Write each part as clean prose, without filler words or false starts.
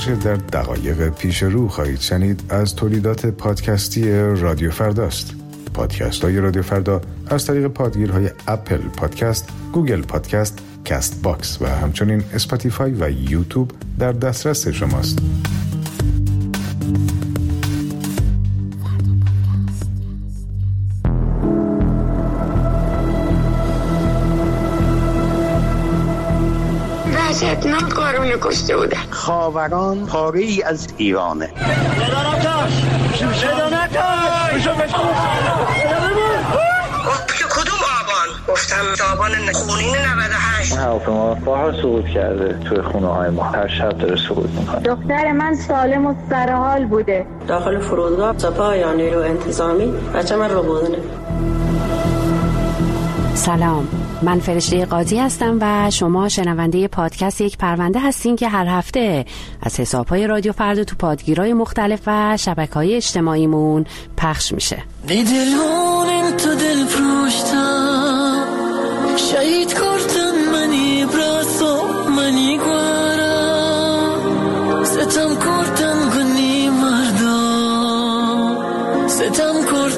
آنچه در دقایق پیش رو خواهید شنید از تولیدات پادکستی رادیو فرداست. پادکست های رادیو فردا از طریق پادگیرهای اپل پادکست، گوگل پادکست، کست باکس و همچنین اسپاتیفای و یوتیوب در دسترس شماست. وحشتناک کارونه کشته بودن. خاوران پاره ای از ایرانه. کدوم آبان؟ گفتم آبان خونین 98. حرف ما بارها سقوط کرده توی خونه های ما، هر شب داره سقوط میکنه. دختر من سالم و سرحال بوده. داخل فرودگاه سپاه یا نیرو انتظامی بچه من رو بودنه. سلام، من فرشته قاضی هستم و شما شنونده پادکست یک پرونده هستین که هر هفته از حساب‌های رادیو فردا تو پادگیرهای مختلف و شبکه‌های اجتماعیمون پخش میشه. دیدلون تو دل پروشتم شهید کردن منی براسو منی گوارم ستم کردن گنی مردم ستم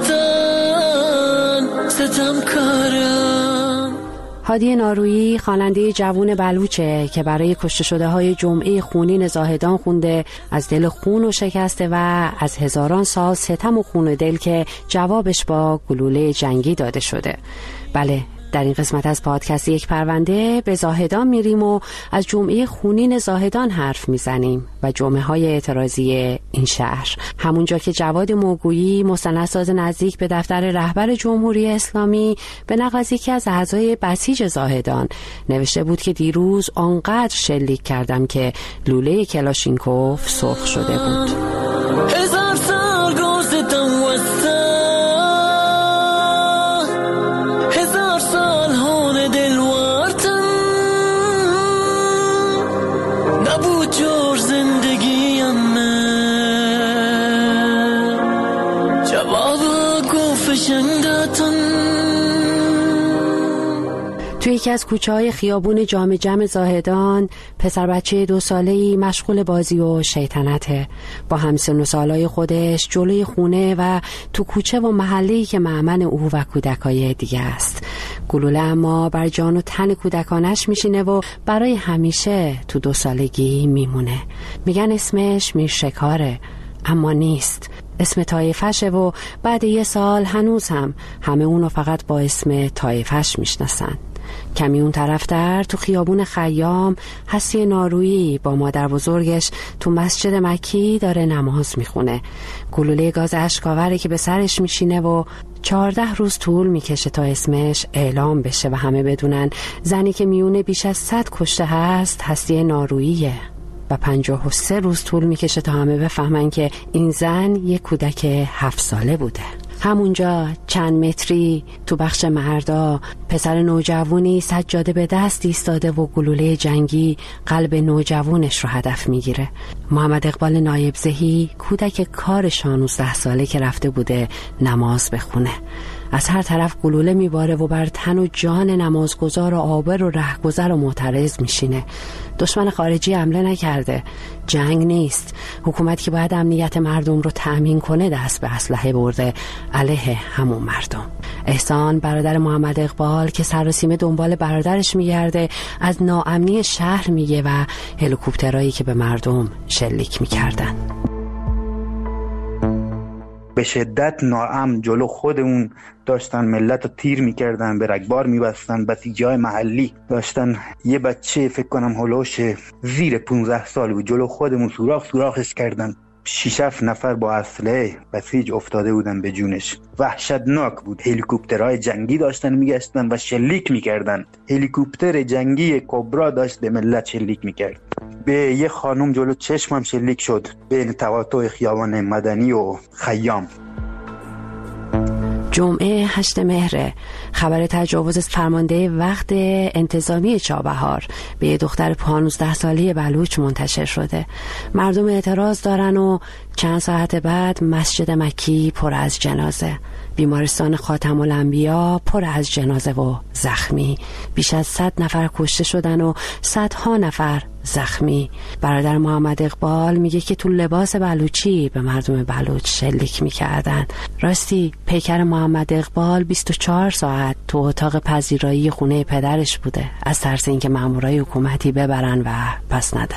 کردن ستم کارم. هادی نارویی خواننده جوون بلوچه که برای کشته شده های جمعه خونین زاهدان خونده از دل خون و شکسته و از هزاران سال ستم و خون دل که جوابش با گلوله جنگی داده شده. بله، در این قسمت از پادکست یک پرونده به زاهدان میریم و از جمعه خونین زاهدان حرف میزنیم و جمعه های اعتراضی این شهر، همونجا که جواد موگویی مستندساز نزدیک به دفتر رهبر جمهوری اسلامی به نقل از یکی از اعضای بسیج زاهدان نوشته بود که دیروز آنقدر شلیک کردم که لوله کلاشینکوف سرخ شده بود. هزار سال گذشتم وسط هزار سال هون دلوارتم نبود جور زندگیم جواب گفشندتم. توی یکی از کوچه‌های خیابون جام جم زاهدان پسر بچه 2 ساله‌ای مشغول بازی و شیطنته. با همسن و سالای خودش جلوی خونه و تو کوچه و محله‌ای که مأمن او و کودکای دیگه است. گلوله اما بر جان و تن کودکانش میشینه و برای همیشه تو 2 سالگی میمونه. میگن اسمش میرشکاره، اما نیست. اسم طایفشه و بعد 1 سال هنوز هم همه اونو فقط با اسم طایفش میشناسن. کمی اون طرفتر تو خیابون خیام حسی نارویی با مادر بزرگش تو مسجد مکی داره نماز میخونه. گلوله گاز اشکاوره که به سرش میشینه و 14 روز طول میکشه تا اسمش اعلام بشه و همه بدونن زنی که میونه بیش از 100 کشته هست حسی ناروییه و 53 روز طول میکشه تا همه بفهمن که این زن یک کودک 7 ساله بوده. همونجا چند متری تو بخش مردا پسر نوجوانی سجاده به دست ایستاده و گلوله جنگی قلب نوجوانش رو هدف میگیره. محمد اقبال نایبزهی کودک کار 16 ساله که رفته بوده نماز بخونه. از هر طرف گلوله میباره و بر تن و جان نمازگزار و عابر و رهگذر و معترض میشینه. دشمن خارجی حمله نکرده، جنگ نیست. حکومت که باید امنیت مردم رو تأمین کنه دست به اسلحه برده علیه همون مردم. احسان برادر محمد اقبال که سراسیمه دنبال برادرش میگرده از ناامنی شهر میگه و هلیکوپترایی که به مردم شلیک میکردن. به شدت ناامن جلو خودمون داشتن ملت رو تیر میکردن، به رگبار میبستن. بسیجای محلی داشتن یه بچه فکر کنم هلوش زیر 15 سال بود جلو خودمون سوراخش کردن. 6-7 نفر با اسلحه بسیج افتاده بودن به جونش. وحشتناک بود. هلیکوپترهای جنگی داشتن میگشتن و شلیک میکردن. هلیکوپتر جنگی کبرا داشت به ملت شلیک میکرد. به یه خانم جلو چشمم شلیک شد بین تقاطع خیابان مدنی و خیام. جمعه 8 مهر خبر تجاوز فرمانده وقت انتظامی چابهار به یه دختر 15 ساله بلوچ منتشر شده. مردم اعتراض دارن و چند ساعت بعد مسجد مکی پر از جنازه. بیمارستان خاتم الانبیا پر از جنازه و زخمی. بیش از 100 نفر کشته شدن و صدها نفر زخمی. برادر محمد اقبال میگه که تو لباس بلوچی به مردم بلوچ شلیک میکردن. راستی پیکر محمد اقبال 24 ساعت تو اتاق پذیرایی خونه پدرش بوده، از ترس اینکه مامورای حکومتی ببرن و پس ندن.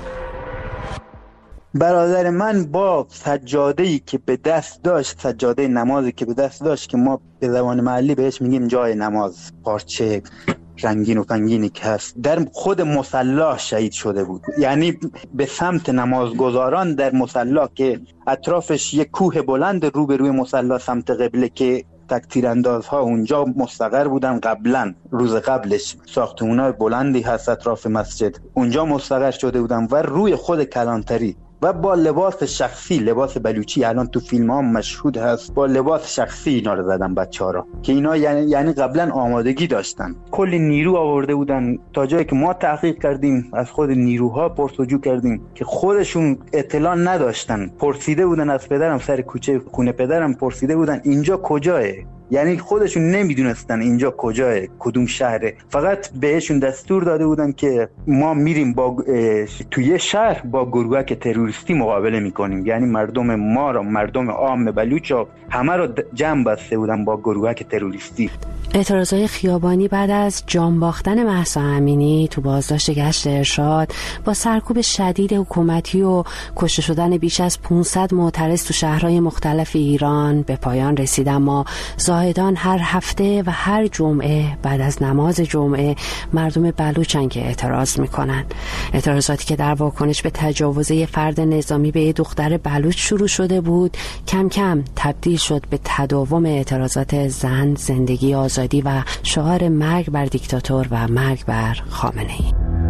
برادر من با سجاده‌ای که به دست داشت، سجاده نمازی که به دست داشت که ما به زبان محلی بهش میگیم جای نماز، پارچه رنگین و فنگینی که هست، در خود مصلی شهید شده بود. یعنی به سمت نمازگزاران در مصلی که اطرافش یک کوه بلند روبروی مصلی سمت قبله که تکتیراندازها اونجا مستقر بودن قبلا، روز قبلش ساختمان‌های بلندی هست اطراف مسجد، اونجا مستقر شده بودن و روی خود کلانتری و با لباس شخصی، لباس بلوچی الان تو فیلم ها مشهود هست، با لباس شخصی اینا رو زدن بچه ها را که اینا یعنی قبلا آمادگی داشتن. کلی نیرو آورده بودن، تا جایی که ما تحقیق کردیم از خود نیروها پرسجو کردیم که خودشون اطلاع نداشتن. پرسیده بودن از پدرم، سر کوچه خونه پدرم پرسیده بودن اینجا کجاه، یعنی خودشون نمیدونستن اینجا کجاه، کدوم شهره. فقط بهشون دستور داده بودن که ما میریم با توی شهر با گروهک تروریستی مقابله میکنیم، یعنی مردم ما را، مردم عام بلوچ همه رو جمع بسته بودن با گروهک تروریستی. اعتراضای خیابانی بعد از جان باختن مهسا امینی تو بازداشت گشت ارشاد با سرکوب شدید حکومتی و کشته شدن بیش از 500 معترض تو شهرهای مختلف ایران به پایان رسید. اما زاهدان هر هفته و هر جمعه بعد از نماز جمعه مردم بلوچن که اعتراض میکنن. اعتراضاتی که در واکنش به تجاوز یه فرد نظامی به یه دختر بلوچ شروع شده بود کم کم تبدیل شد به تداوم اعتراضات زن، زندگی، آزادی و شعار مرگ بر دیکتاتور و مرگ بر خامنه‌ای.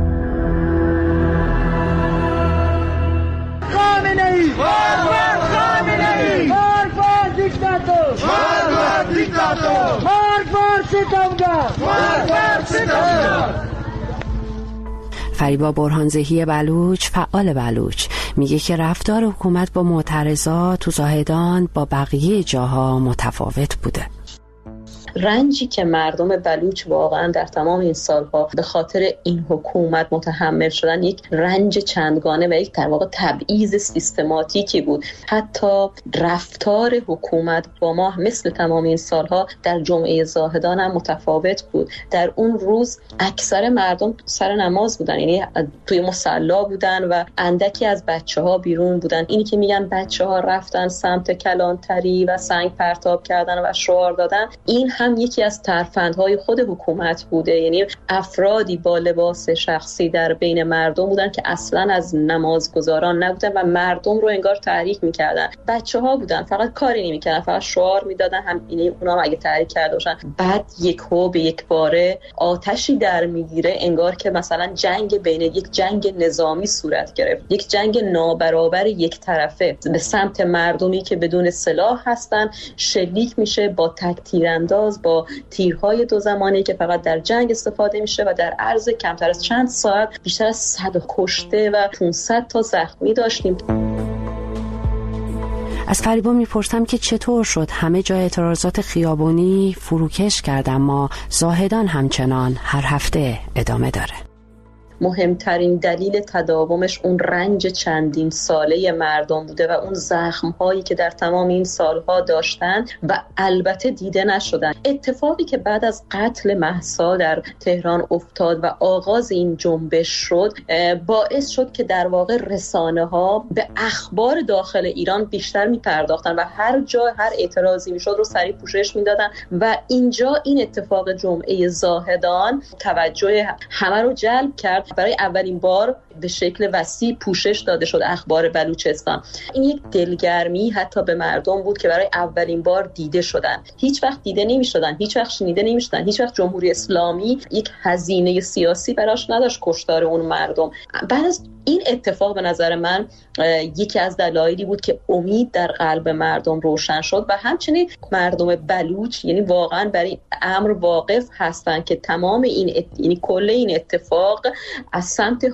خامنه‌ای مرگ بر خامنه‌ای، مرگ بر دیکتاتور، مرگ بر دیکتاتور، مرگ بر ستمگر، مرگ بر ستمگر. فریبا برهانزهی بلوچ، فعال بلوچ، میگه که رفتار حکومت با معترضات تو زاهدان با بقیه جاها متفاوت بوده. رنجی که مردم بلوچ واقعا در تمام این سالها به خاطر این حکومت متحمل شدن یک رنج چندگانه و یک در واقع تبعیض سیستماتیکی بود. حتی رفتار حکومت با ما مثل تمام این سالها در جمعه زاهدان هم متفاوت بود. در اون روز اکثر مردم سر نماز بودن، یعنی توی مصلی بودن و اندکی از بچه‌ها بیرون بودن. اینی که میگن بچه‌ها رفتن سمت کلانتری و سنگ پرتاب کردن و شعار دادن، این هم یکی از ترفندهای خود حکومت بوده. یعنی افرادی با لباس شخصی در بین مردم بودن که اصلا از نمازگزاران نبودن و مردم رو انگار تحریک میکردن. بچه‌ها بودن، فقط کاری نمیکردن، فقط شعار میدادن. هم اینه اونا اگه تحریک کرده باشن بعد یکهو به یک باره آتشی در میگیره، انگار که مثلا جنگ بین یک جنگ نظامی صورت گرفت، یک جنگ نابرابر یک طرفه به سمت مردمی که بدون سلاح هستن شلیک میشه با تکتیرانداز، با تیرهای دو زمانه که فقط در جنگ استفاده میشه و در عرض کمتر از چند ساعت بیشتر از 100 کشته و 500 تا زخمی داشتیم. از فریبا میپرسم که چطور شد همه جای اعتراضات خیابانی فروکش کرد اما زاهدان همچنان هر هفته ادامه داره. مهمترین دلیل تداومش اون رنج چندین ساله مردم بوده و اون زخم‌هایی که در تمام این سالها داشتن و البته دیده نشدن. اتفاقی که بعد از قتل مهسا در تهران افتاد و آغاز این جنبش شد باعث شد که در واقع رسانه‌ها به اخبار داخل ایران بیشتر می‌پرداختن و هر جا هر اعتراضی میشد رو سریع پوشش میدادن و اینجا این اتفاق جمعه زاهدان توجه همه رو جلب کرد. برای اولین بار به شکل وسیع پوشش داده شد اخبار بلوچستان. این یک دلگرمی حتی به مردم بود که برای اولین بار دیده شدن. هیچ وقت دیده نمی شدن، هیچ وقت شنیده نمی شدن، هیچ وقت جمهوری اسلامی یک هزینه سیاسی براش نداشت کشتار اون مردم. بعد از این اتفاق به نظر من یکی از دلایلی بود که امید در قلب مردم روشن شد و همچنین مردم بلوچ یعنی واقعا برای امر واقف هستن که تمام این یعنی کل این اتفاق از سمت حاکمیت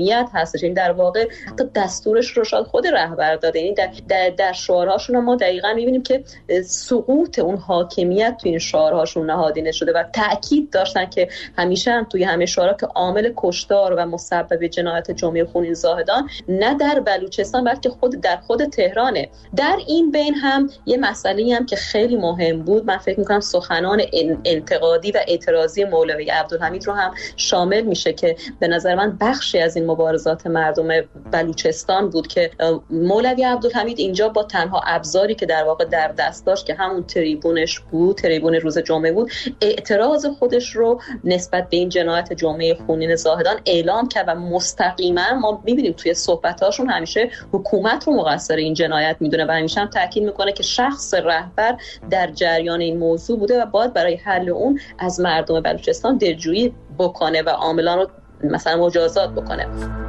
حاکمیت هستش. این در واقع حتی دستورش رو شاید خود رهبر داده. یعنی در شعارهاشون ما دقیقاً می‌بینیم که سقوط اون حاکمیت تو این شعارهاشون نهادینه شده و تأکید داشتن که همیشه هم توی همه شعارها که عامل کشتار و مسبب جنایت جمعه خونین زاهدان نه در بلوچستان بلکه در خود تهرانه. در این بین هم یه مسئله‌ای هم که خیلی مهم بود، من فکر می‌کنم سخنان انتقادی و اعتراضی مولوی عبدالحمید رو هم شامل میشه که به نظر من بخشی از این مبارزات مردم بلوچستان بود که مولوی عبدالحمید اینجا با تنها ابزاری که در واقع در دست داشت که همون تریبونش بود، تریبون روز جمعه بود، اعتراض خودش رو نسبت به این جنایت جمعه خونین زاهدان اعلام کرد و مستقیما ما می‌بینیم توی صحبت‌هاشون همیشه حکومت رو مقصر این جنایت میدونه و همیشه هم تاکید میکنه که شخص رهبر در جریان این موضوع بوده و باید برای حل اون از مردم بلوچستان دلجویی بکنه و عاملان رو مثلا مجازات بکنه.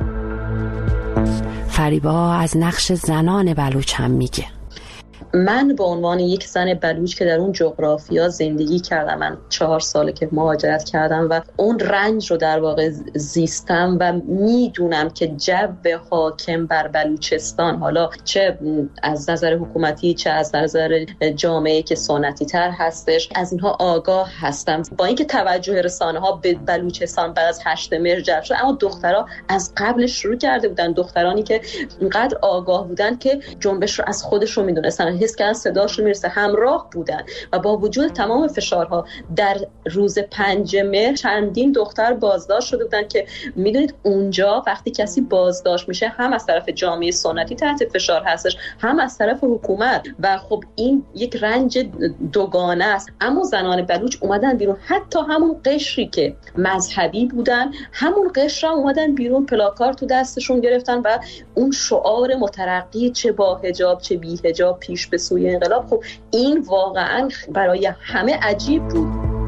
فریبا از نقش زنان بلوچ هم میگه. من به عنوان یک زن بلوچ که در اون جغرافیا زندگی کردم، من 4 ساله که مهاجرت کردم و اون رنج رو در واقع زیستم و میدونم که جو حاکم بر بلوچستان، حالا چه از نظر حکومتی چه از نظر جامعه که سنتی تر هستش، از اینها آگاه هستم. با اینکه توجه رسانه ها به بلوچستان بعد از 8 مهر جلب شد، اما دخترها از قبل شروع کرده بودن، دخترانی که اینقدر آگاه بودن که جنبش رو از خودشون میدونستن، حس کردن صداشون میرسه، همراه بودن و با وجود تمام فشارها در روز 5 مهر چندین دختر بازداشت شده بودن که میدونید اونجا وقتی کسی بازداشت میشه هم از طرف جامعه سنتی تحت فشار هستش، هم از طرف حکومت و خب این یک رنج دوگانه است. اما زنان بلوچ اومدن بیرون، حتی همون قشری که مذهبی بودن همون قشر هم اومدن بیرون، پلاکارد تو دستشون گرفتن و اون شعار مترقی چه با حجاب چه بی حجاب پیش به سوی انقلاب، خب این واقعا برای همه عجیب بود.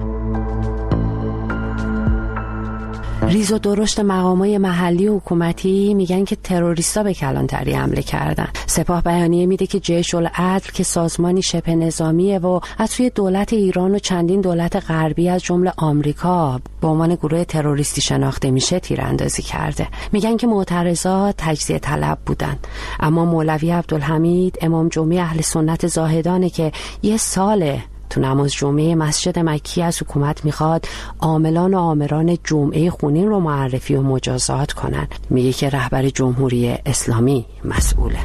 ریز و درشت مقامای محلی و حکومتی میگن که تروریستا به کلانتری حمله کردن. سپاه بیانیه میده که جیش العدل که سازمانی شبه نظامیه و از سوی دولت ایران و چندین دولت غربی از جمله آمریکا به عنوان گروه تروریستی شناخته میشه تیراندازی کرده. میگن که معترضا تجزیه طلب بودن، اما مولوی عبدالحمید امام جمعه اهل سنت زاهدانه که یه ساله تو نماز جمعه مسجد مکی از حکومت میخواد عاملان و آمران جمعه خونین رو معرفی و مجازات کنن. میگه که رهبر جمهوری اسلامی مسئوله.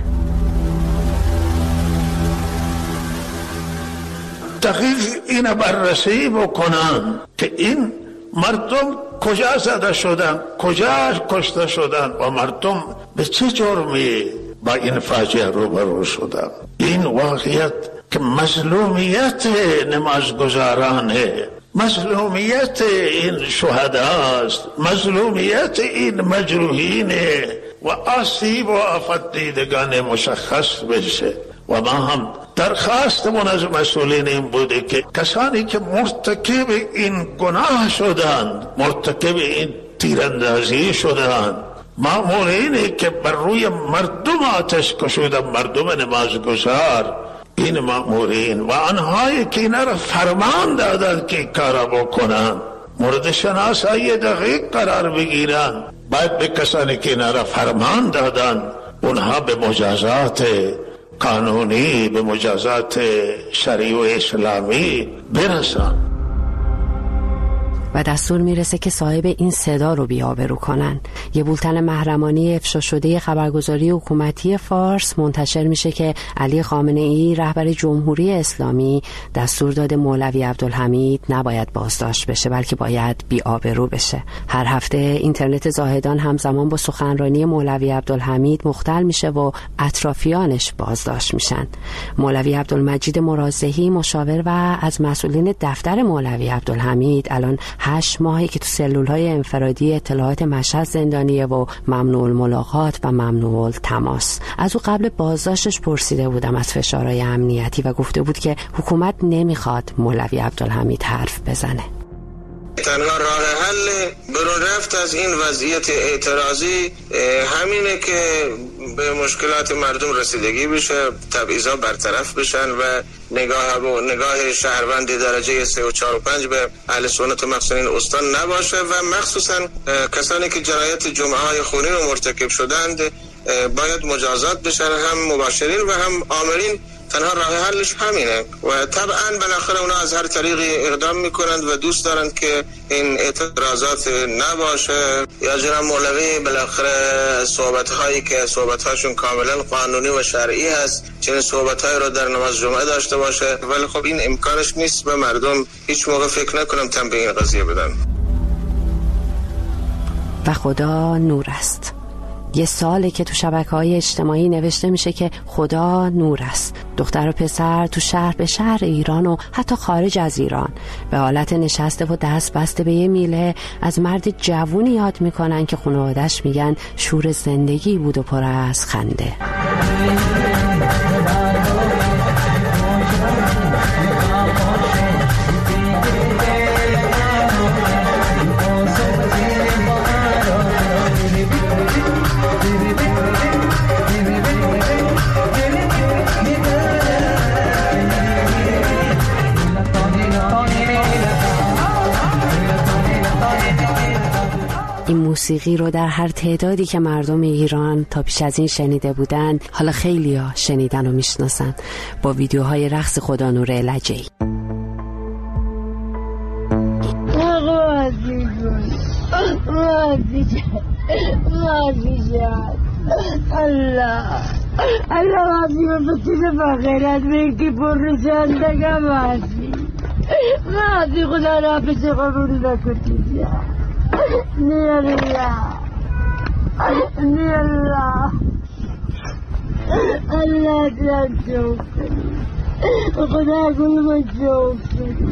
دقیق اینو بررسی بکنن که این مردم کجا زده شدن، کجا کشته شدن و مردم به چه جرمی با این فاجعه روبرو شدن. این واقعیت که مظلومیت نمازگزارانه، مظلومیت این شهداست، مظلومیت این مجروحینه و آسیب و آفت دیدگان مشخص بشه. و ما هم درخواستمون از مسئولین این بوده که کسانی که مرتکب این گناه شدند، مرتکب این تیراندازی شدند، مامورینی که بر روی مردم آتش کشیدن، مردم نمازگزار، این مامورین و آنهایی که اینا را فرمان دادن که کارا بکنن، مورد شناسایی دقیق قرار بگیرن. باید به کسانی که اینا را فرمان دادن اونها به مجازات قانونی، به مجازات شرعی و اسلامی برسن. و دستور میرسه که صاحب این صدا رو بی‌آبرو کنن. یه بولتن محرمانه افشا شده خبرگزاری حکومتی فارس منتشر میشه که علی خامنه‌ای رهبر جمهوری اسلامی دستور داده مولوی عبدالحمید نباید بازداشت بشه بلکه باید بی‌آبرو بشه. هر هفته اینترنت زاهدان همزمان با سخنرانی مولوی عبدالحمید مختل میشه و اطرافیانش بازداشت میشن. مولوی عبدالمجید مرازحی مشاور و از مسئولین دفتر مولوی عبدالحمید الان 8 ماهی که تو سلول‌های انفرادی اطلاعات مشهد زندانیه و ممنوع الملاقات و ممنوع التماس. از او قبل بازداشتش پرسیده بودم از فشارهای امنیتی و گفته بود که حکومت نمیخواد مولوی عبدالحمید حرف بزنه. تنها راه حل برون رفت از این وضعیت اعتراضی همینه که به مشکلات مردم رسیدگی بشه، تبعیضا برطرف بشن و نگاه شهروند درجه 3 و 4 و 5 به اهل سنت و مخصوصا این استان نباشه و مخصوصا کسانی که جنایت جمعه های خونین رو مرتکب شدند باید مجازات بشن، هم مباشرین و هم آمرین. تنها راه حلش همینه و طبعا بالاخره اونا از هر طریقی اقدام میکنند و دوست دارند که این اعتراضات نباشه. یا جناب مولوی بالاخره صحبت‌هایی که صحبت‌هاشون کاملا قانونی و شرعی هست، چنین صحبت‌هایی رو در نماز جمعه داشته باشه، ولی خب این امکانش نیست و مردم هیچ موقع فکر نکنم تن به این قضیه بدن. و خدا نور است. یه ساله که تو شبکه‌های اجتماعی نوشته میشه که خدا نور است. دختر و پسر تو شهر به شهر ایران و حتی خارج از ایران به حالت نشسته و دست بسته به یه میله از مرد جوونی یاد میکنن که خانواده‌اش میگن شور زندگی بود و پر از خنده. این موسیقی رو در هر تعدادی که مردم ایران تا پیش از این شنیده بودن، حالا خیلی‌ها شنیدن و میشناسن با ویدیوهای رقص خدانور لجه‌ای. الله عظیم بسید بخیرت میکی پر رسندگم هستی خدا را پیش قبول نکتی نی الله الله دلم جوب کنی خدا گلم جوب کنی.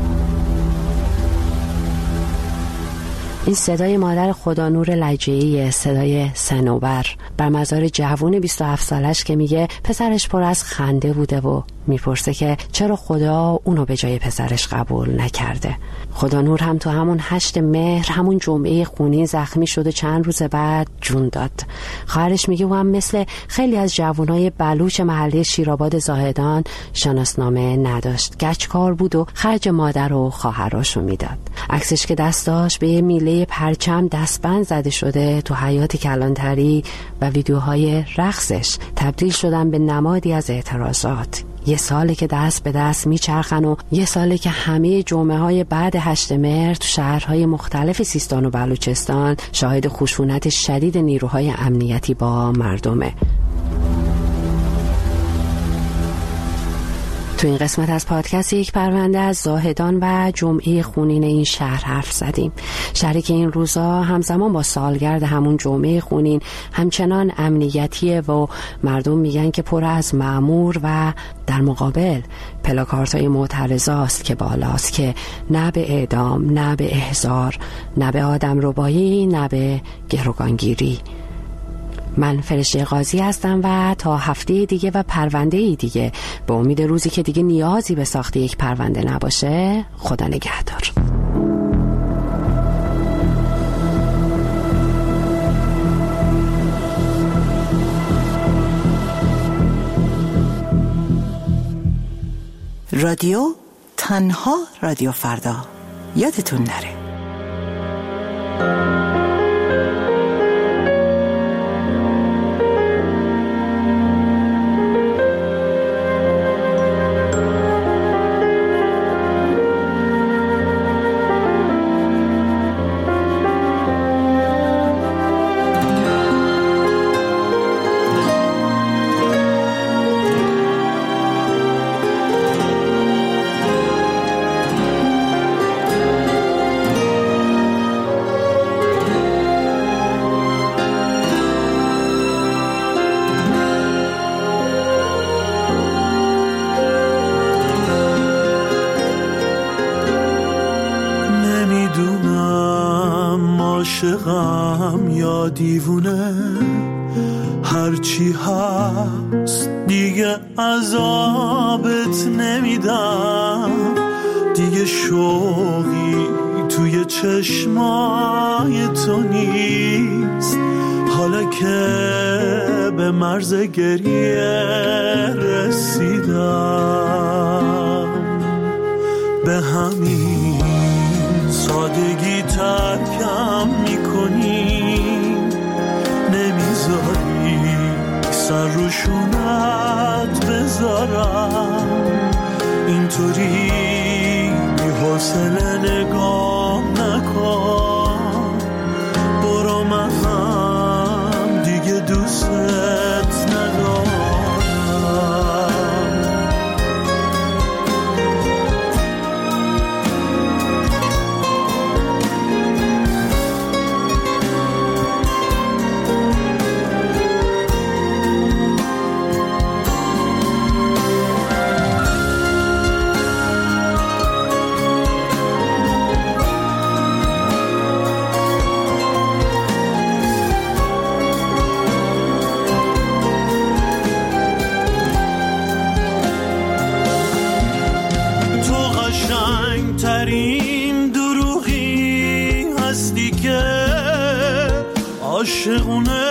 این صدای مادر خدانور لجه‌ای، صدای صنوبر بر مزار جوون 27 سالش که میگه پسرش پر از خنده بوده و میپرسه که چرا خدا اونو به جای پسرش قبول نکرده. خدانور هم تو همون 8 مهر، همون جمعه خونین زخمی شد و چند روز بعد جون داد. خواهرش میگه او هم مثل خیلی از جوانای بلوچ محله شیرآباد زاهدان شناسنامه نداشت، گچکار بود و خرج مادر و خواهراشو میداد. عکسش که دستاش به یه میله پرچم دستبند زده شده تو حیات کلانتری و ویدیوهای رقصش تبدیل شدن به نمادی از اعتراضات. یه ساله که دست به دست میچرخن و یه ساله که همه جمعه های بعد 8 مهر تو شهرهای مختلف سیستان و بلوچستان شاهد خشونت شدید نیروهای امنیتی با مردمه. تو این قسمت از پادکست یک پرونده از زاهدان و جمعه خونین این شهر حرف زدیم. شهری که این روزا همزمان با سالگرد همون جمعه خونین همچنان امنیتیه و مردم میگن که پر از مأمور و در مقابل پلاکارت‌های معترضاست که بالاست که نه به اعدام، نه به احضار، نه به آدمربایی، نه به گروگانگیری. من فرشته قاضی هستم و تا هفته دیگه و پرونده دیگه به امید روزی که دیگه نیازی به ساخت یک پرونده نباشه، خدا نگهدار. رادیو تنها رادیو فردا، یادتون نره. عاشقم یا دیوونه، هرچی هست دیگه عذابت نمیدم، دیگه شوقی توی چشمای تو نیست، حالا که به مرز گریه رسیدم، به همین سادگی ترکم میکنی، نمیذاری سر روشونت بذارم، اینطوری بی حوصله نگاه نکن، برو من هم دیگه دوست ندارم. ترین دروغی هستی که عاشقونه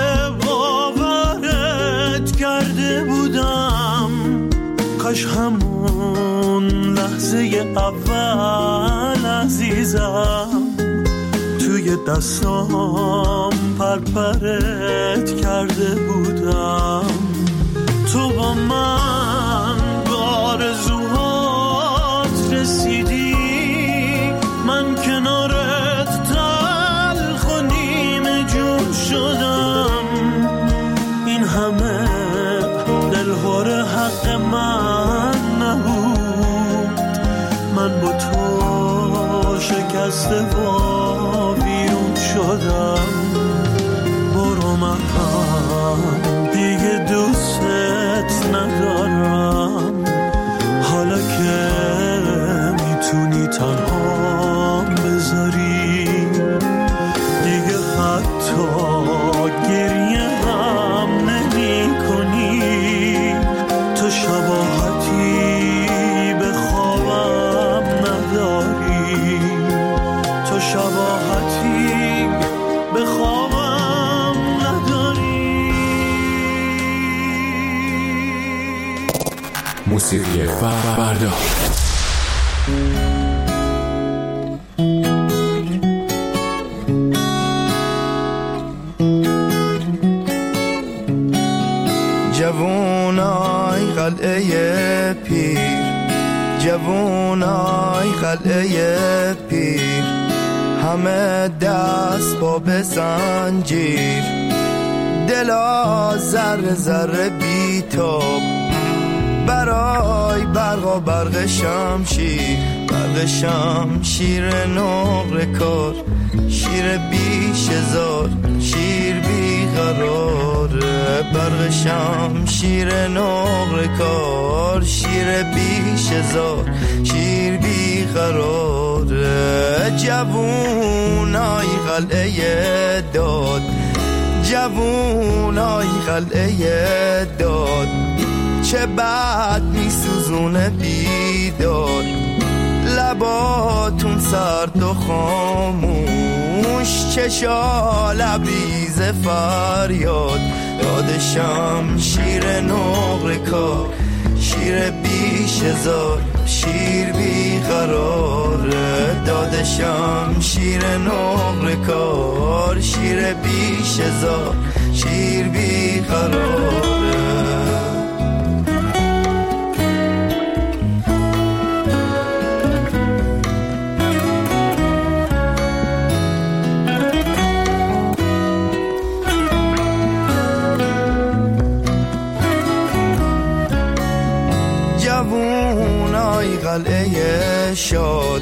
باورت کرده بودم، کاش همون لحظه اول عزیزم توی دستام پرپرت کرده بودم، تو با من به آرزوهات رسیدی، من کنارت تلخ و نیمه جون شدم، این همه دلهور حق من نبود، من با تو شکسته و بیرون شدم، برو من هم دیگه دوستت ندارم، حالا که میتونی تنها بذاری، دیگه حتی گریه هم نمی کنی، تو شباهتی به خوابم نداری، تو شباهتی به خوابم نداری. موسیقی فردا. جوونای قلعه پیر، جوونای قلعه پیر، همه دست با به زنجیر، دلا ذره ذره بیتاب، برای برق و برق شمشیر، برق شمشیر نقر کار، شیر بیش هزار، شیر بیقراره، برق شمشیر نقر کار، شیر بیش هزار، شیر بیقراره، جوونای قلعه داد، جوونای قلعه داد، چه بد میسوزونه بیداد، لباتون سرد و خاموش، چشا لبریز فریاد، یاد شمشیر نقر کار، شیر بیش هزار، شیر بیقراره، داد شمشیر نقر کار، شیر بیش هزار، شیر بیقراره. جوونای قلعه شاد،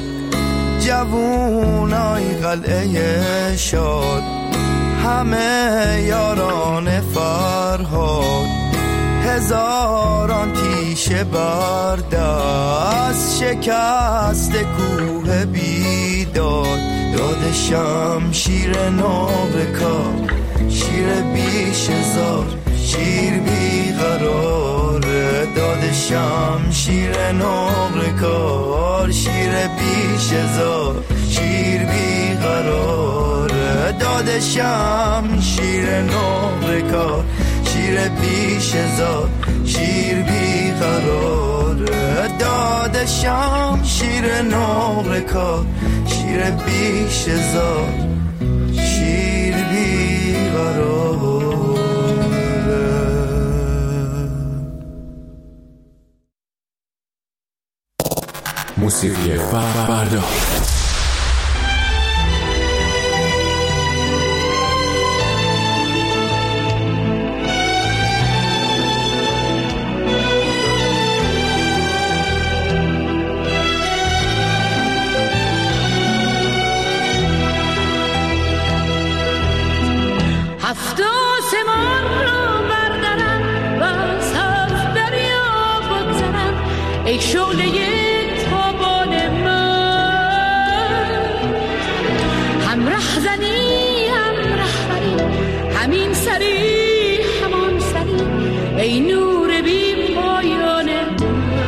جوونای قلعه شاد، همه یاران فرهاد، هزاران تیشه بردست، شکست کوه بیداد، داد شمشیر نقر کار، شیر بیش هزار، شیر بیقراره، داد شمشیر نقر کار، شیر بیش هزار، شیر بیقراره، داد شمشیر نقر کار، شیر شیر بیشزار شیر بیقرار دادشم شیر نقره کار شیر بیشزار شیر بیقرار. موسیقی فردا. هفت آسمان را بردارم و از هفت دریا بگذرم ای شعله تابان من. هم رهزنی هم رهبری همین سری همان سری ای نور بی پایان من.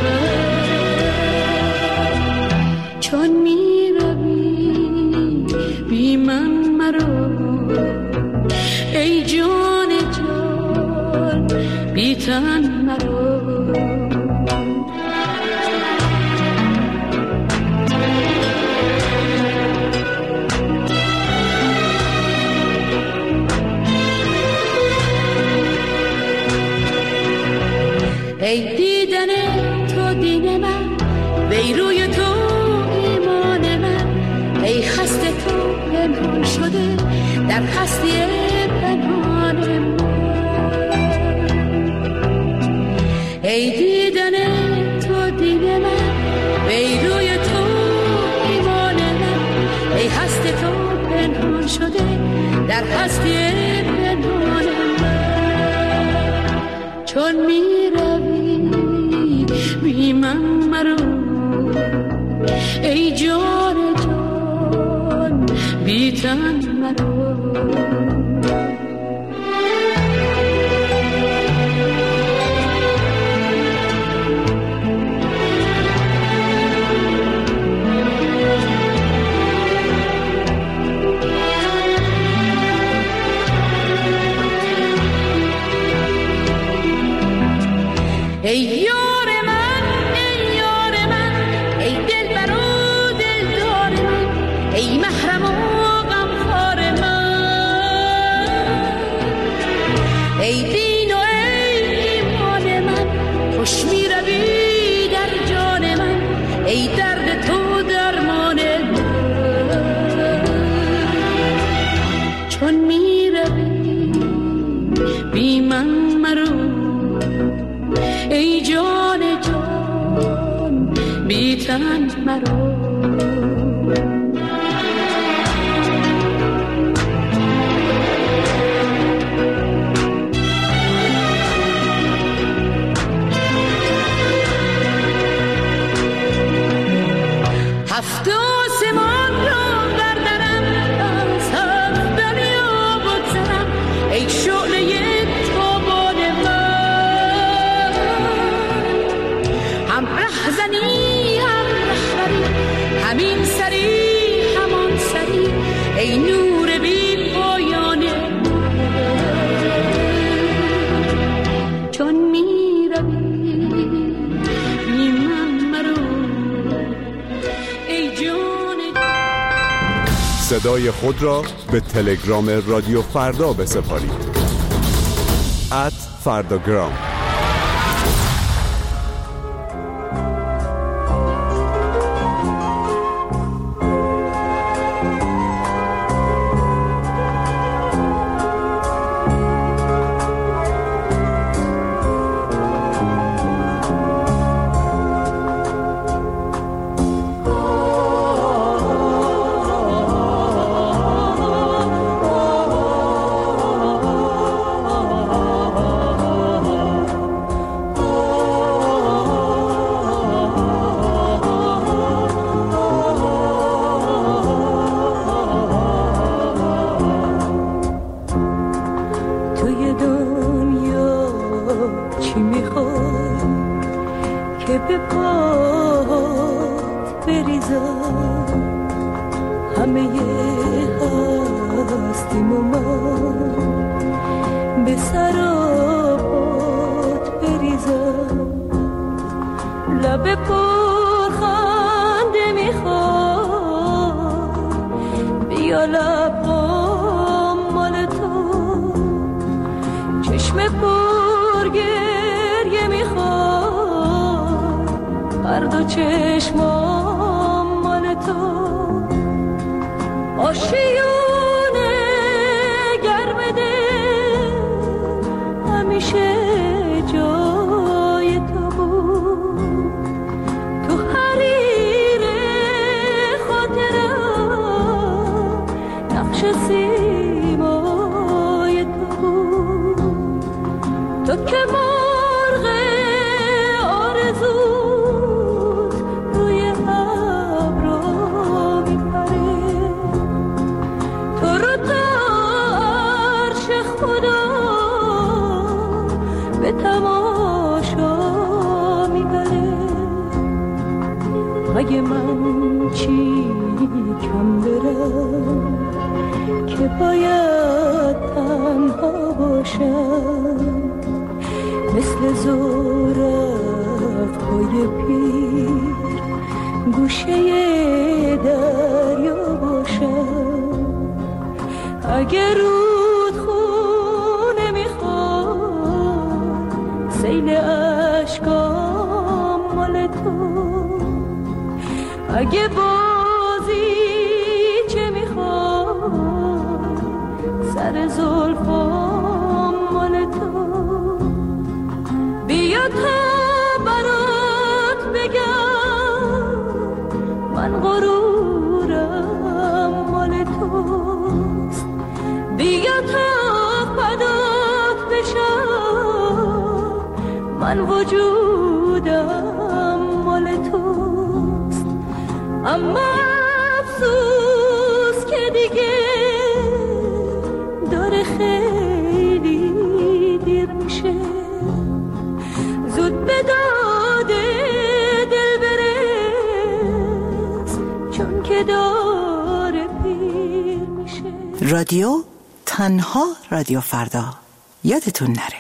چون می روی بی من مرو ای جان جان بی تن مرو. ای دیدن تو دین من وی روی تو ایمان من ای خسته تو پنهان شده در هستی پنهان من. ای دیدن تو دین من وی روی تو ایمان من ای هستی تو پنهان شده در هستی پنهان من. چون می روی بی من مرو ای جان جان بی تن مرو. ای یار من ای یار من ای دلبر و دلدار من ای محرم و غمخوار من. ای دین و ای ایمان من خوش می روی در جان من ای درد تو درمان من. چون می روی بی من مرو ای جان جان بی تن مرو. هفت آسمان را بردارم از هفت دریا بگذرم ای شعله تابان من. هم رهزنی هم رهبری همین سری همان سری ای نور بی پایان من. چون می روی بی من مرو ای جان. صدای خود را به تلگرام رادیو فردا بسپارید @فرداگرام. که به پات بریزم همه هستیم و من به سرا عزیزم لب پرخنده میخواد بیا لبام مال تو چشم پر گریه میخواد هر دو چشمام مال تو آشیونه گرم دل همیشه جای تو بود تو حریر خاطرم نقش سیمای تو بود تو که مرغ آرزوت روی ابرا میپره تو رو تا عرش خدا به تماشا میبره اگه من چی کم برم که باید تنها باشم مثل زورق‌های پیر گوشه دریا باشم اگه رودخونه میخواد سیل اشکام مال تو اگه بازی چه میخواد سر زلفام مال تو بیا تا برات بگم من غرورم مال توست بیا تا فدات بشم من وجودم مال توست اما افسوس که دیگه داره خیلی دیر میشه زود به داد دل برس چون که داره پیر میشه. رادیو تنها رادیو فردا یادتون نره.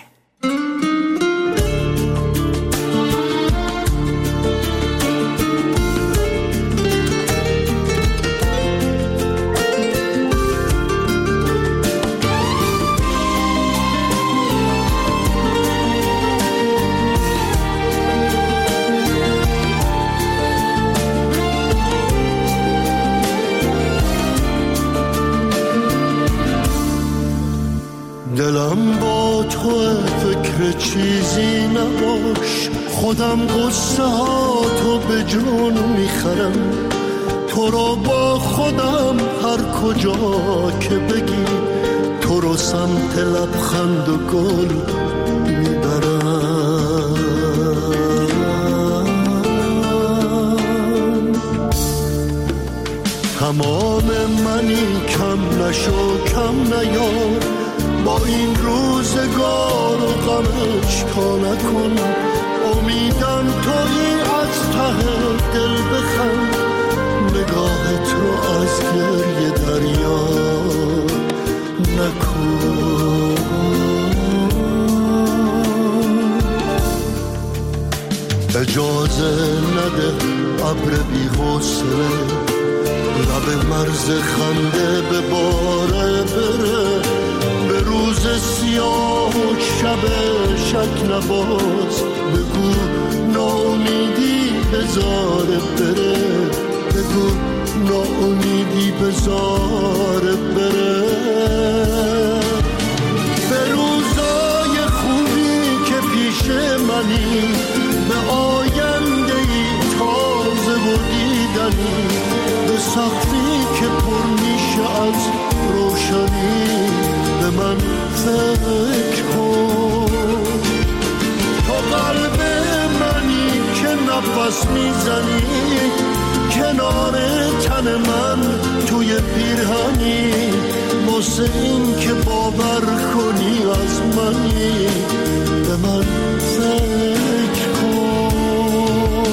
دلم با تو فکر چیزی نباش خودم قصه ها تو به جون میخرم تو رو با خودم هر کجا که بگی تو رو سمت لبخند و گل میبرم تمام منی کم نشو کم نیار با این روزگار و غمش تا نکن امیدم تویی از ته دل بخند نگاهت رو از گریه دریا نکن اجازه نده ابر بی حوصله لب مرز خنده به باره بره به روز سیاه و شب شک نباز بگو ناامیدی بذاره بره بگو ناامیدی بذاره بره به روزای خوبی که پیش منی به آیندهی تازه و دیدنی به سختی که پر میشه از روشنی به من فکر کن تو قلب منی که نفس میزنی کنار تن من توی پیرهنی واسه این که باور کنی از منی به من فکر کن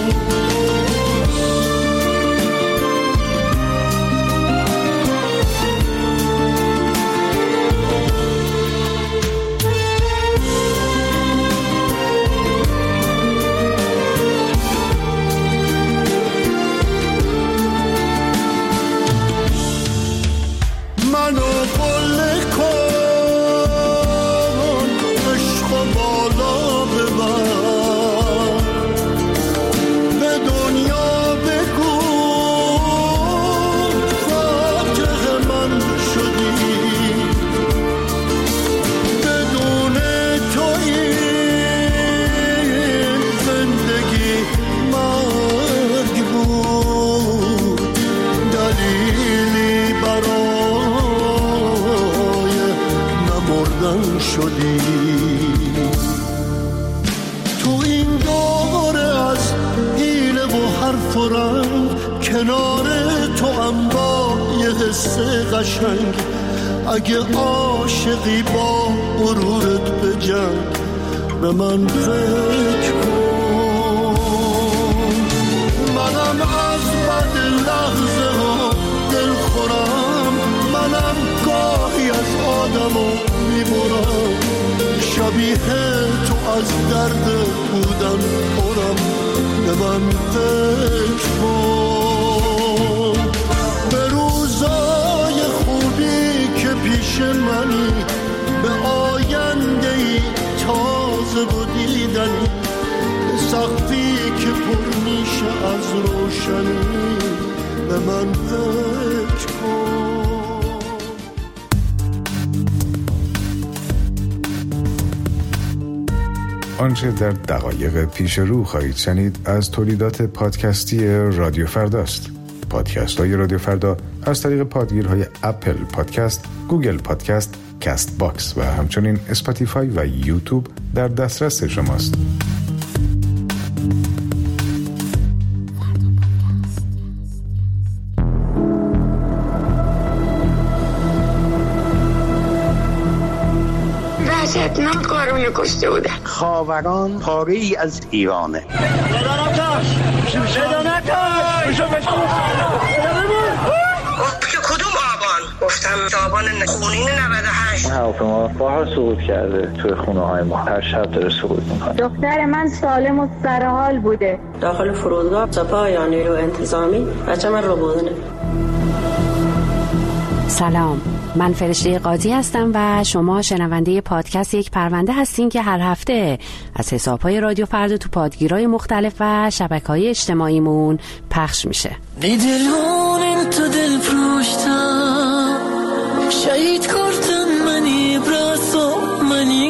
خورم کنار تو هم با یه حس قشنگ. اگه عاشقی با غرورت بجنگ به من فکر کن. منم از بد لحظه ها دل خورم، منم گاهی از آدمو میبرم. شبیه تو از درد بودن خورم به من فکر کن. به روزای خوبی که پیش منی، به آینده‌ای تازه و دیدنی، به سقفی که پر میشه از روشنی به من فکر کن. آنچه در دقایق پیش رو خواهید شنید از تولیدات پادکستی رادیو فرداست. پادکست های رادیو فردا از طریق پادگیرهای اپل پادکست، گوگل پادکست، کست باکس و همچنین اسپاتیفای و یوتیوب در دسترس شماست. وحشتناک کارونه کشته بودن. خاوران پاره ای از ایرانه. کدوم آبان؟ گفتم آبان خونین 98. هواپیما بارها سقوط کرده توی خونه های ما، هر شب داره سقوط میکنه. دختر من سالم و سرحال بوده. داخل فرودگاه سپاه یا نیرو انتظامی بچه من رو بودنه. سلام، من فرشته قاضی هستم و شما شنونده پادکست یک پرونده هستین که هر هفته از حساب‌های رادیو فردا تو پادگیرهای مختلف و شبکه‌های اجتماعیمون پخش میشه. دیدلون تو دل پروشتم شهید کردن منی براسو منی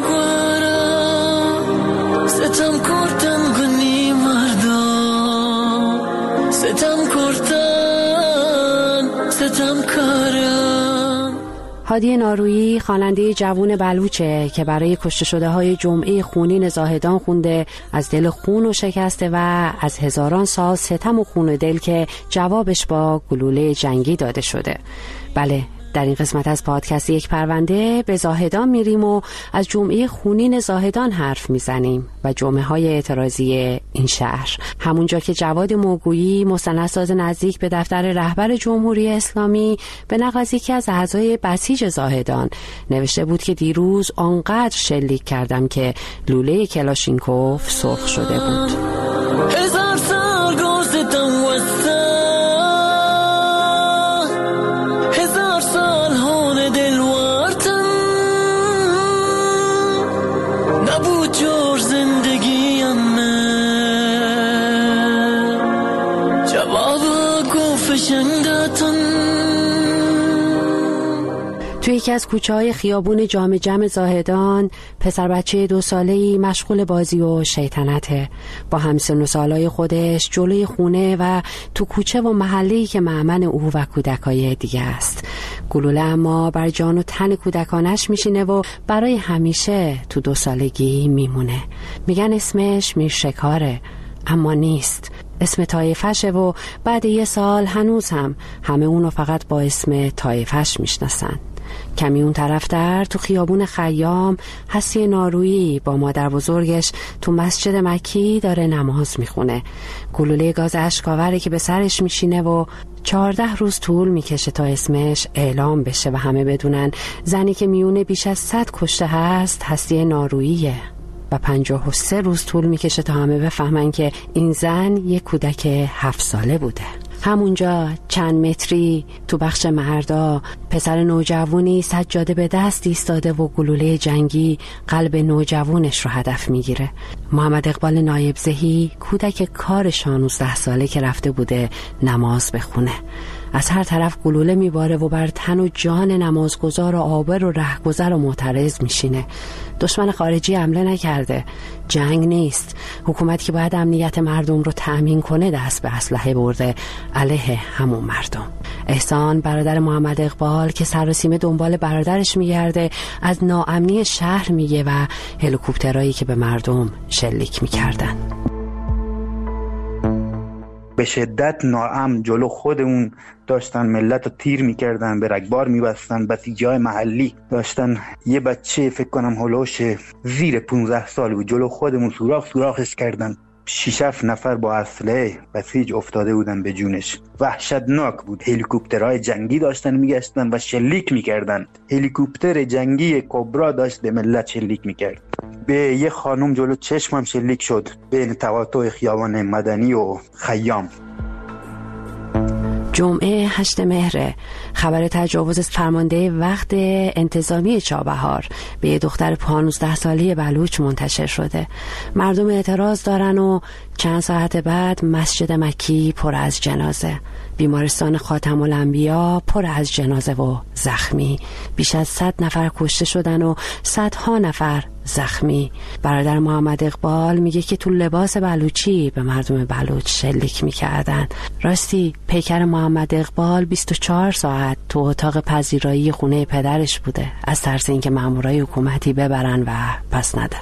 گوارم ستم کردن گنی مردم ستم کردن ستم کارم. هادی نارویی خواننده جوون بلوچه که برای کشته شده های جمعه خونین زاهدان خونده از دل خون و شکسته و از هزاران سال ستم و خون دل که جوابش با گلوله جنگی داده شده. بله، در این قسمت از پادکست یک پرونده به زاهدان میریم و از جمعه خونین زاهدان حرف میزنیم و جمعه های اعتراضی این شهر، همونجا که جواد موگویی مستندساز نزدیک به دفتر رهبر جمهوری اسلامی به نقل از یکی از اعضای بسیج زاهدان نوشته بود که دیروز آنقدر شلیک کردم که لوله کلاشینکوف سرخ شده بود. هزار سال گذشتم وسط جور زندگیم جواب گفشندتون. توی یکی از کوچه‌های خیابون جام جم زاهدان پسر بچه 2 ساله‌ای مشغول بازی و شیطنته. با همسن و سالای خودش جلوی خونه و تو کوچه و محله‌ای که مأمن او و کودکای دیگه است. گلوله اما بر جان و تن کودکانش میشینه و برای همیشه تو 2 سالگی میمونه. میگن اسمش میرشکاره، اما نیست. اسم طایفشه و بعد 1 سال هنوز هم همه اونو فقط با اسم طایفش میشناسن. کمی اون طرفتر تو خیابون خیام حسی نارویی با مادر بزرگش تو مسجد مکی داره نماز میخونه. گلوله گاز اشکاوره که به سرش میشینه و 14 روز طول میکشه تا اسمش اعلام بشه و همه بدونن زنی که میونه بیش از 100 کشته هست حسی ناروییه و 53 روز طول میکشه تا همه بفهمن که این زن یک کودک 7 ساله بوده. همونجا چند متری تو بخش مردا پسر نوجوانی سجاده به دست ایستاده و گلوله جنگی قلب نوجوانش رو هدف میگیره. محمد اقبال نایبزهی کودک کار 16 ساله که رفته بوده نماز بخونه. از هر طرف گلوله میباره و بر تن و جان نمازگزار و عابر و رهگذر و معترض میشینه. دشمن خارجی حمله نکرده، جنگ نیست. حکومت که باید امنیت مردم رو تأمین کنه دست به اسلحه برده علیه همون مردم. احسان برادر محمد اقبال که سراسیمه دنبال برادرش میگرده از ناامنی شهر میگه و هلیکوپترایی که به مردم شلیک میکردن. به شدت ناامن جلو خودمون داشتن ملت رو تیر میکردن، به رگبار میبستن. بسیجای محلی داشتن یه بچه فکر کنم هلوش زیر 15 سال بود جلو خودمون سوراخش کردن. 6-7 نفر با اسلحه بسیج افتاده بودن به جونش. وحشتناک بود. هلیکوپترهای جنگی داشتن میگشتن و شلیک میکردن. هلیکوپتر جنگی کبرا داشت به ملت شلیک میکرد. به یه خانم جلو چشمم شلیک شد بین تقاطع خیابان مدنی و خیام. جمعه 8 مهر خبر تجاوز فرمانده وقت انتظامی چابهار به یه دختر 15 ساله بلوچ منتشر شده. مردم اعتراض دارن و چند ساعت بعد مسجد مکی پر از جنازه. بیمارستان خاتم الانبیا پر از جنازه و زخمی. بیش از 100 نفر کشته شدن و صدها نفر زخمی. برادر محمد اقبال میگه که تو لباس بلوچی به مردم بلوچ شلیک میکردن. راستی پیکر محمد اقبال 24 ساعت تو اتاق پذیرایی خونه پدرش بوده از ترس اینکه مامورای حکومتی ببرن و پس ندن.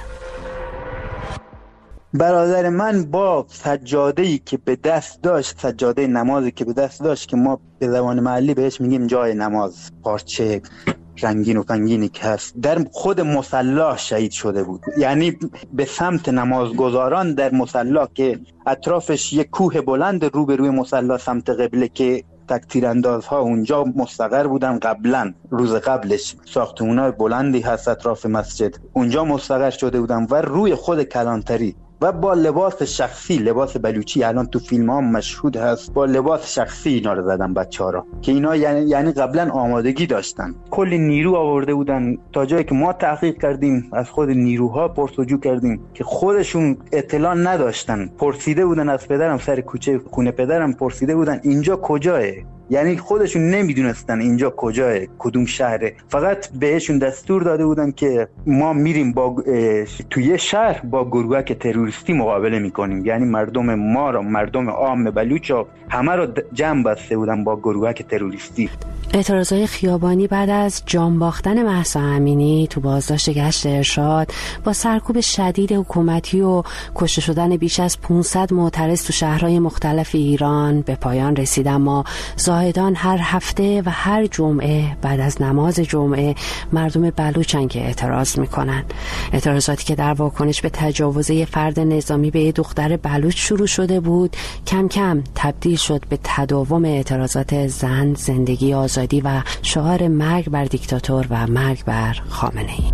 برادر من با سجاده‌ای که به دست داشت، سجاده نمازی که به دست داشت که ما به زبان محلی بهش میگیم جای نماز، پارچه رنگین و فنگینی که هست، در خود مصلی شهید شده بود. یعنی به سمت نمازگزاران در مصلی که اطرافش یک کوه بلند روبروی مصلی سمت قبله که تکتیراندازها اونجا مستقر بودن قبلا، روز قبلش ساختمان‌های بلندی هست اطراف مسجد، اونجا مستقر شده بودن و روی خود کلانتری و با لباس شخصی، لباس بلوچی الان تو فیلم ها مشهود هست، با لباس شخصی اینا رو زدن بچه ها را که اینا یعنی قبلا آمادگی داشتن. کلی نیرو آورده بودن تا جایی که ما تحقیق کردیم از خود نیروها پرسجو کردیم که خودشون اطلاع نداشتن. پرسیده بودن از پدرم، سر کوچه خونه پدرم پرسیده بودن اینجا کجاه، یعنی خودشون نمیدونستن اینجا کجاه، کدوم شهره. فقط بهشون دستور داده بودن که ما میریم با توی شهر با گروهک تروریستی مقابله میکنیم. یعنی مردم ما را، مردم عام بلوچ همه رو جمع بسته بودن با گروهک تروریستی. اعتراضای خیابانی بعد از جان باختن مهسا امینی تو بازداشت گشت ارشاد با سرکوب شدید حکومتی و کشته شدن بیش از 500 معترض تو شهرهای مختلف ایران به پایان رسید. اما زاهدان هر هفته و هر جمعه بعد از نماز جمعه مردم بلوچن که اعتراض میکنن. اعتراضاتی که در واکنش به تجاوز یه فرد نظامی به یه دختر بلوچ شروع شده بود کم کم تبدیل شد به تداوم اعتراضات زن، زندگی، آزادی و شعار مرگ بر دیکتاتور و مرگ بر خامنه‌ای.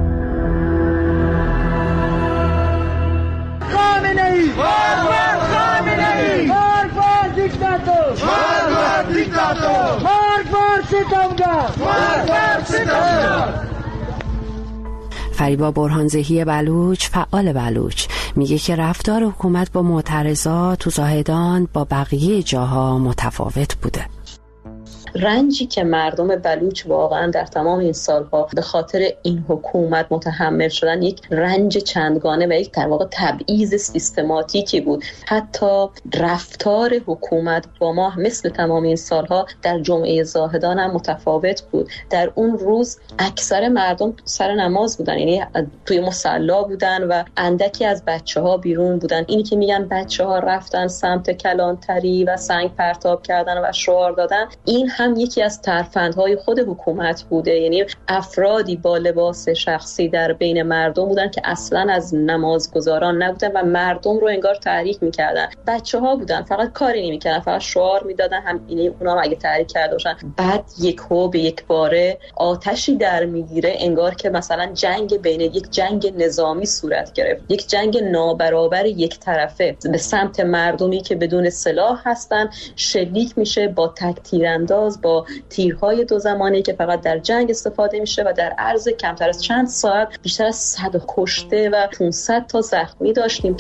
خامنه‌ای مرگ بر خامنه‌ای، مرگ بر دیکتاتور، مرگ بر دیکتاتور، مرگ بر ستمگر، مرگ بر ستمگر. فریبا برهانزهی بلوچ، فعال بلوچ، میگه که رفتار حکومت با معترضات تو زاهدان با بقیه جاها متفاوت بوده. رنجی که مردم بلوچ واقعا در تمام این سالها به خاطر این حکومت متحمل شدن یک رنج چندگانه و یک در واقع تبعیض سیستماتیکی بود. حتی رفتار حکومت با ما مثل تمام این سالها در جمعه زاهدان هم متفاوت بود. در اون روز اکثر مردم سر نماز بودن، یعنی توی مصلی بودن و اندکی از بچه‌ها بیرون بودن. اینی که میگن بچه‌ها رفتن سمت کلانتری و سنگ پرتاب کردن و شعار دادن، این هم یکی از ترفندهای خود حکومت بوده. یعنی افرادی با لباس شخصی در بین مردم بودن که اصلا از نمازگزاران نبودن و مردم رو انگار تحریک میکردن. بچه‌ها بودن، فقط کاری نمیکردن، فقط شعار میدادن. هم اینه اونا اگه تحریک کرده باشن بعد یکهو به یک باره آتشی در میگیره، انگار که مثلا جنگ بین یک جنگ نظامی صورت گرفت، یک جنگ نابرابر یک طرفه به سمت مردمی که بدون سلاح هستن شلیک میشه با تکتیرانداز، با تیرهای دو زمانه که فقط در جنگ استفاده میشه و در عرض کمتر از چند ساعت بیشتر از 100 کشته و 500 تا زخمی داشتیم.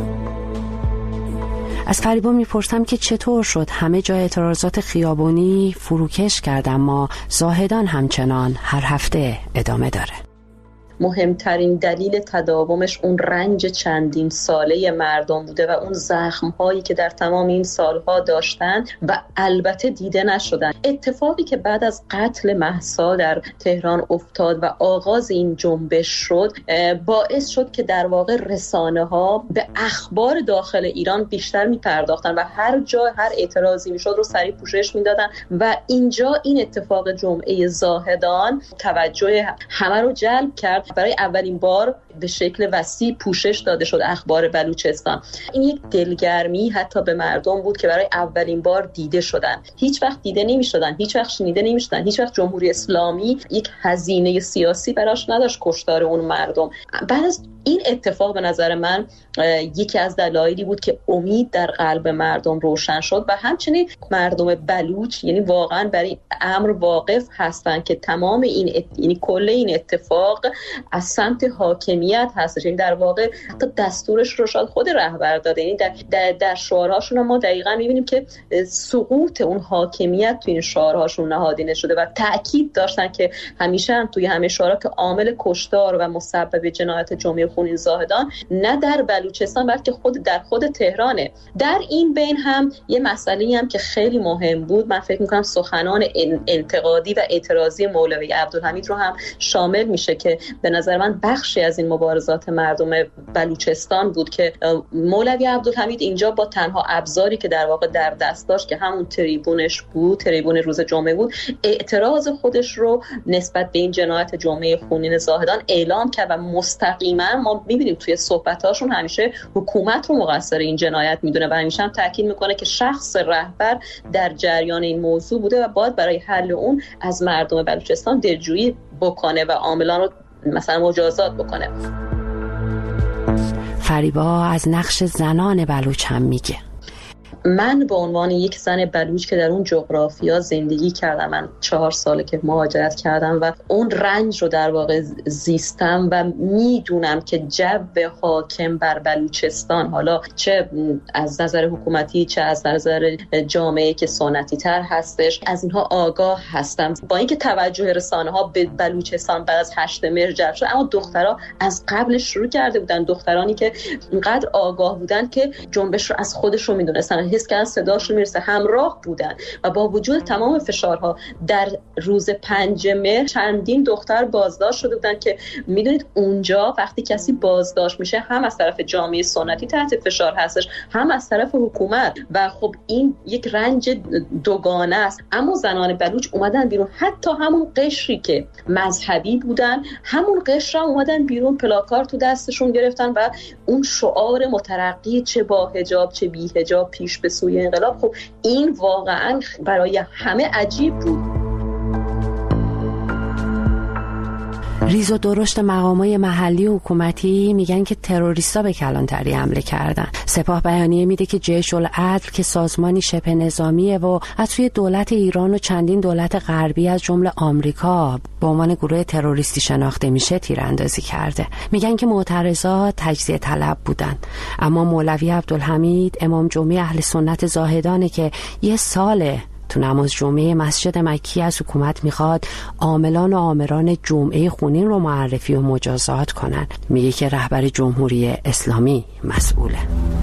از فریبا میپرسم که چطور شد همه جای اعتراضات خیابانی فروکش کرد اما زاهدان همچنان هر هفته ادامه داره. مهمترین دلیل تداومش اون رنج چندین ساله مردم بوده و اون زخم‌هایی که در تمام این سالها داشتن و البته دیده نشدن. اتفاقی که بعد از قتل مهسا در تهران افتاد و آغاز این جنبش شد باعث شد که در واقع رسانه‌ها به اخبار داخل ایران بیشتر می‌پرداختن و هر جا هر اعتراضی میشد رو سریع پوشش میدادن و اینجا این اتفاق جمعه زاهدان توجه همه رو جلب کرد. برای اولین بار به شکل وسیع پوشش داده شد اخبار بلوچستان. این یک دلگرمی حتی به مردم بود که برای اولین بار دیده شدن. هیچ وقت دیده نمی‌شدن، هیچ وقت شنیده نمی‌شدن، هیچ وقت جمهوری اسلامی یک هزینه سیاسی براش نداشت کشتار اون مردم. بعد از این اتفاق به نظر من یکی از دلایلی بود که امید در قلب مردم روشن شد و همچنین مردم بلوچ یعنی واقعا برای امر واقف هستن که تمام این کل این اتفاق از سمت حاکمیت هستش. یعنی در واقع حتی دستورش رو شاید خود رهبر داده. یعنی در شعارهاشون ما دقیقاً می‌بینیم که سقوط اون حاکمیت تو این شعارهاشون نهادینه شده و تأکید داشتن که همیشه هم توی همه شعارها که عامل کشتار و مسبب جنایت جمعه خونین زاهدان نه در بلوچستان بلکه در خود تهرانه. در این بین هم یه مسئله‌ای هم که خیلی مهم بود، من فکر می‌کنم سخنان انتقادی و اعتراضی مولوی عبدالحمید رو هم شامل میشه که به نظر من بخشی از این مبارزات مردم بلوچستان بود که مولوی عبدالحمید اینجا با تنها ابزاری که در واقع در دست داشت که همون تریبونش بود، تریبون روز جمعه بود، اعتراض خودش رو نسبت به این جنایت جمعه خونین زاهدان اعلام کرد و مستقیما ما می‌بینیم توی صحبت‌هاشون همیشه حکومت رو مقصر این جنایت میدونه و همیشه هم تاکید میکنه که شخص رهبر در جریان این موضوع بوده و باید برای حل اون از مردم بلوچستان دلجویی بکنه و عاملان رو مثلا مجازات بکنه. فریبا از نقش زنان بلوچ هم میگه. من به عنوان یک زن بلوچ که در اون جغرافیا زندگی کردم، من 4 ساله که مهاجرت کردم و اون رنج رو در واقع زیستم و میدونم که جو حاکم بر بلوچستان، حالا چه از نظر حکومتی چه از نظر جامعه که سنتی تر هستش، از اینها آگاه هستم. با اینکه توجه رسانه ها به بلوچستان بعد از 8 مهر جلب شد، اما دخترها از قبل شروع کرده بودن. دخترانی که اینقدر آگاه بودن که جنبش رو از خودشون میدونستن، حس کردن صداشون میرسه، همراه بودن و با وجود تمام فشارها در روز 5 مهر چندین دختر بازداشت شده بودن که میدونید اونجا وقتی کسی بازداشت میشه هم از طرف جامعه سنتی تحت فشار هستش، هم از طرف حکومت و خب این یک رنج دوگانه است. اما زنان بلوچ اومدن بیرون، حتی همون قشری که مذهبی بودن همون قشر هم اومدن بیرون، پلاکارد تو دستشون گرفتن و اون شعار مترقی چه با حجاب چه بی حجاب پیش به سوی انقلاب، خب این واقعا برای همه عجیب بود. ریز و درشت مقامای محلی و حکومتی میگن که تروریستا به کلانتری حمله کردن. سپاه بیانیه میده که جیش العدل که سازمانی شبه نظامیه و از سوی دولت ایران و چندین دولت غربی از جمله آمریکا به عنوان گروه تروریستی شناخته میشه تیراندازی کرده. میگن که معترضات تجزیه طلب بودن. اما مولوی عبدالحمید امام جمعه اهل سنت زاهدانه که یه ساله تو نماز جمعه مسجد مکی از حکومت میخواد عاملان و آمران جمعه خونین رو معرفی و مجازات کنن. میگه که رهبر جمهوری اسلامی مسئوله.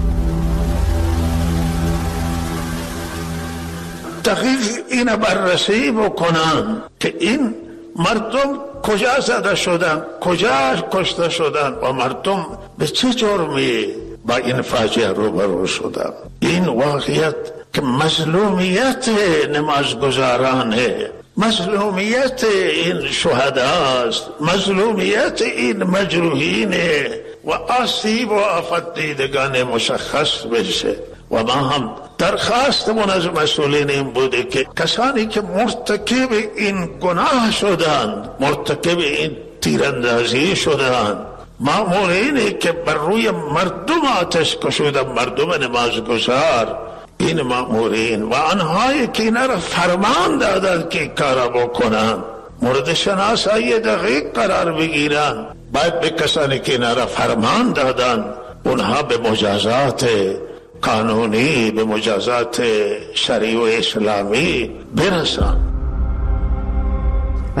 دقیق اینو بررسی بکنن که این مردم کجا زده شدن، کجا کشته شدن و مردم به چه جرمی با این فاجعه روبرو شدن. این واقعیت که مظلومیت نمازگزارانه، مظلومیت این شهداست، مظلومیت این مجروحین و آسیب و آفت دیدگان مشخص بشه. و ما هم درخواستمون از مسئولین این بوده که کسانی که مرتکب این گناه شدند، مرتکب این تیراندازی شدند، مامورینی که بر روی مردم آتش کشیدن، مردم نمازگزار، این مامورین و آنهایی که اینا را فرمان دادن که کارا بکنن، مورد شناسایی دقیق قرار بگیرن. باید به کسانی که اینا را فرمان دادن اونها به مجازات قانونی، به مجازات شرعی و اسلامی برسن.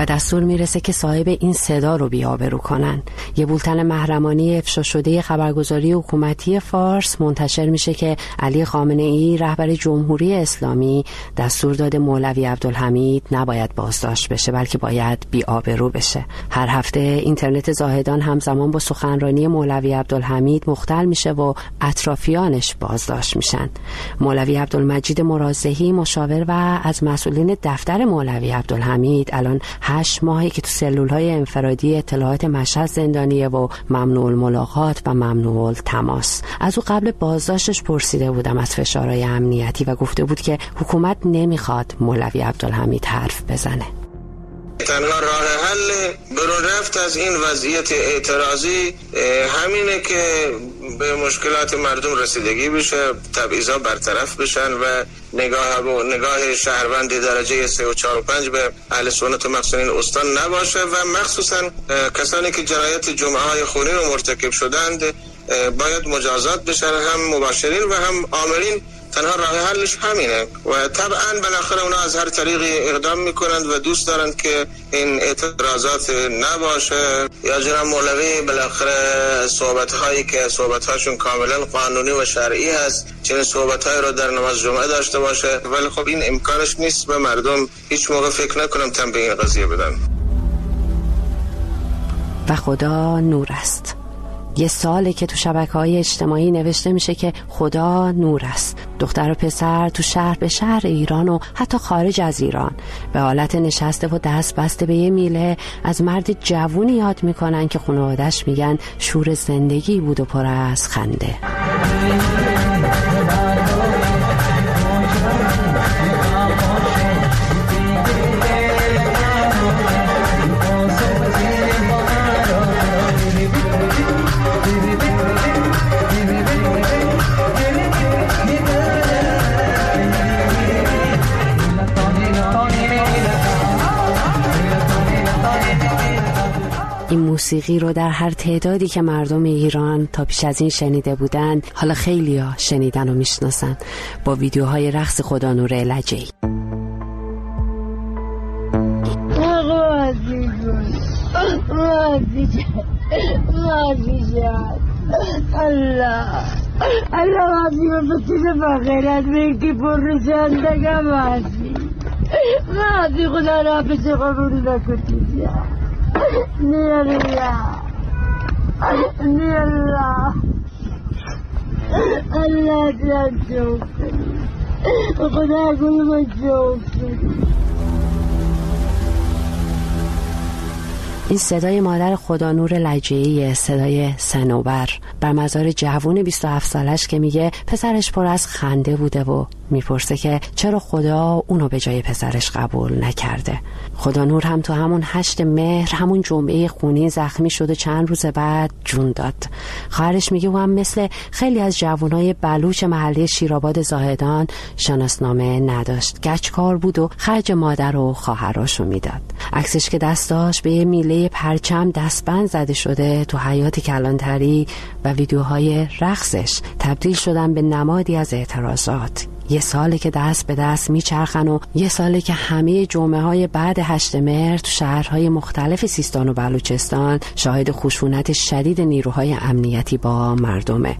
و دستور میرسه که صاحب این صدا رو بی‌آبرو کنن. یه بولتن محرمانه افشا شده خبرگزاری حکومتی فارس منتشر میشه که علی خامنه‌ای رهبر جمهوری اسلامی دستور داده مولوی عبدالحمید نباید بازداشت بشه بلکه باید بی‌آبرو بشه. هر هفته اینترنت زاهدان همزمان با سخنرانی مولوی عبدالحمید مختل میشه و اطرافیانش بازداشت میشن. مولوی عبدالمجید مرازحی مشاور و از مسئولین دفتر مولوی عبدالحمید الان 8 ماهی که تو سلول‌های انفرادی اطلاعات مشهد زندانیه و ممنوع الملاقات و ممنوع التماس. از او قبل بازداشتش پرسیده بودم از فشارهای امنیتی و گفته بود که حکومت نمیخواد مولوی عبدالحمید حرف بزنه. تنها راه حل برون رفت از این وضعیت اعتراضی همینه که به مشکلات مردم رسیدگی بشه، تبعیضا برطرف بشن و نگاه شهروندی درجه 3 و 4 و 5 به اهل سنت و مقصونین استان نباشه و مخصوصا کسانی که جنایت جمعه های خونین رو مرتکب شدند باید مجازات بشن، هم مباشرین و هم آمرین. تنها راه حلش همینه و طبعا بالاخره اونا از هر طریقی اقدام میکنند و دوست دارند که این اعتراضات نباشه. یا جناب مولوی بالاخره صحبت‌هایی که صحبت‌هاشون کاملا قانونی و شرعی هست چنین صحبت‌هایی رو در نماز جمعه داشته باشه، ولی خب این امکانش نیست و مردم هیچ موقع فکر نکنم تن به این قضیه بدن. و خدا نور است. یه ساله که تو شبکه‌های اجتماعی نوشته میشه که خدا نور است. دختر و پسر تو شهر به شهر ایران و حتی خارج از ایران به حالت نشسته و دست بسته به یه میله از مرد جوونی یاد میکنن که خانواده‌اش میگن شور زندگی بود و پر از خنده. این موسیقی رو در هر تعدادی که مردم ایران تا پیش از این شنیده بودن حالا خیلی‌ها شنیدن و میشناسن با ویدیوهای رقص خدانور لجه‌ای. الله عظیم بسید بخیرت میکی پر رسندگم هستی خدا را پیش قبول نکتی نی الله الله جان جوب خدا گلو جوب. این صدای مادر خدانور لجه‌ای، صدای صنوبر بر مزار جوون 27 سالش که میگه پسرش پر از خنده بوده و میپرسه که چرا خدا اونو به جای پسرش قبول نکرده. خدانور هم تو همون 8 مهر همون جمعه خونین زخمی شد و چند روز بعد جون داد. خواهرش میگه او هم مثل خیلی از جوانای بلوچ محله شیرآباد زاهدان شناسنامه نداشت، گچکار بود و خرج مادر و خواهراشو میداد. عکسش که دستاش به یه میله پرچم دستبند زده شده تو حیات کلانتری و ویدیوهای رقصش تبدیل شدن به نمادی از اعتراضات. یه ساله که دست به دست میچرخن و یه ساله که همه جمعه های بعد 8 مهر تو شهرهای مختلف سیستان و بلوچستان شاهد خشونت شدید نیروهای امنیتی با مردمه.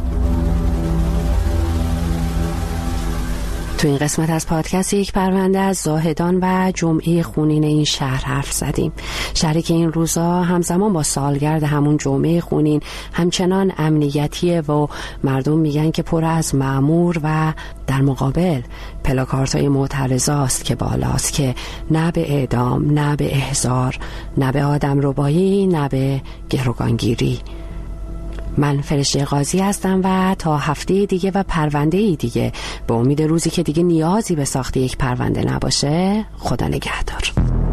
تو این قسمت از پادکست یک پرونده از زاهدان و جمعه خونین این شهر حرف زدیم. شهری که این روزا همزمان با سالگرد همون جمعه خونین همچنان امنیتیه و مردم میگن که پر از مأمور و در مقابل پلاکارت‌های معترضاست که بالاست که نه به اعدام، نه به احضار، نه به آدمربایی، نه به گروگانگیری. من فرشته قاضی هستم و تا هفته دیگه و پرونده دیگه به امید روزی که دیگه نیازی به ساخت یک پرونده نباشه، خدا نگهدار.